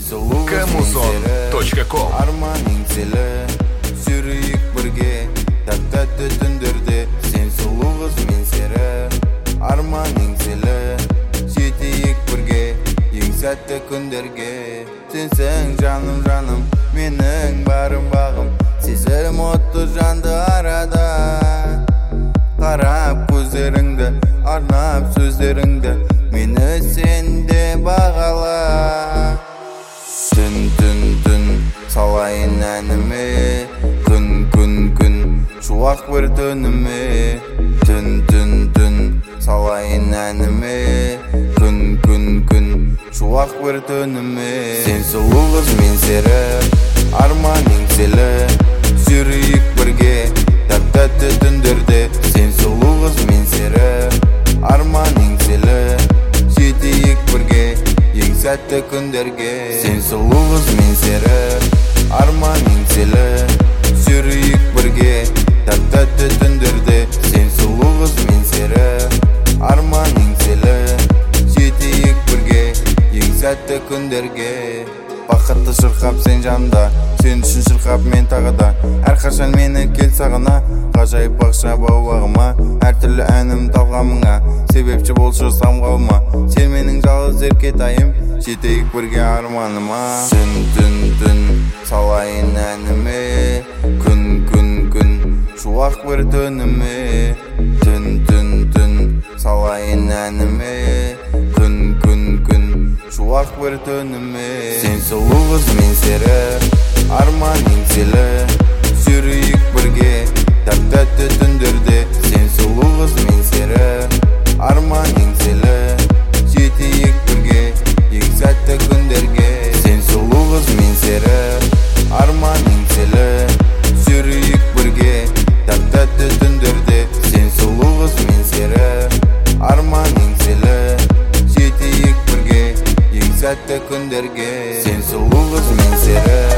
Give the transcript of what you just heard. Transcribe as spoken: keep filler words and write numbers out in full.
камузон точка ком. Арманың селі, сүрейік бірге, тәп-тәтті түндерде. Сен сұлу қыз, мен сері. Арманың селі, жетейік бірге, ең сәтті күндерге. Сенсің жаным жаным, менің барым бағым, сезім отты жанды арада. Қарап көздеріңді, арнап сөздеріңді, мені сенде бағала. Түн түн түн салайын әніме, күн күн күн шуақ бір түніме. Түн түн түн салайын әніме, күн күн күн шуақ бір түніме. Сен сұлу қыз, мен сері, арманың селі, сүрейік бірге, тәп-тәтті түндерде. Сен сұлу қыз, мен сері, арманың селі, жетейік бірге, ең сәтті күндерге. Сен сұлу қыз, мен сері, арманың селі, сүрейік бірге, тәп-тәтті түндерде. Сен сұлу қыз, мен сері, арманың селі, жетейік бірге, ең сәтті күндерге. Бақытты шырқап сен жанымда, сен үшін шырқап мен тағы да. Әрқашан мені кел сағына, ғажайып бақша бау-бағыма. Әртүрлі әнім талғамыңа, себепші болшы самғалма. Сен менің жалғыз еркетайым, жетейік бірге арманыма. Түн түн түн салайын әніме, күн күн күн шуақ бір түніме. Түн түн түн салайын әніме, күн күн күн шуақ бір түніме. Сен сұлу қыз, мен сері, арманың селі, сүрейік бірге, тәп-тәтті түндерде. Сен сұлу қыз, мен сері, арманың селі, жетейік бірге, ең сәтті күндерге. Сен сұлу қыз, мен сері, арманың селі, сүрейік бірге, тәп-тәтті түндерде. Сен сұлу қыз, мен сері, арманың селі, жетейік бірге, ең сәтті күндерге. Сен сұлу қыз, мен сері.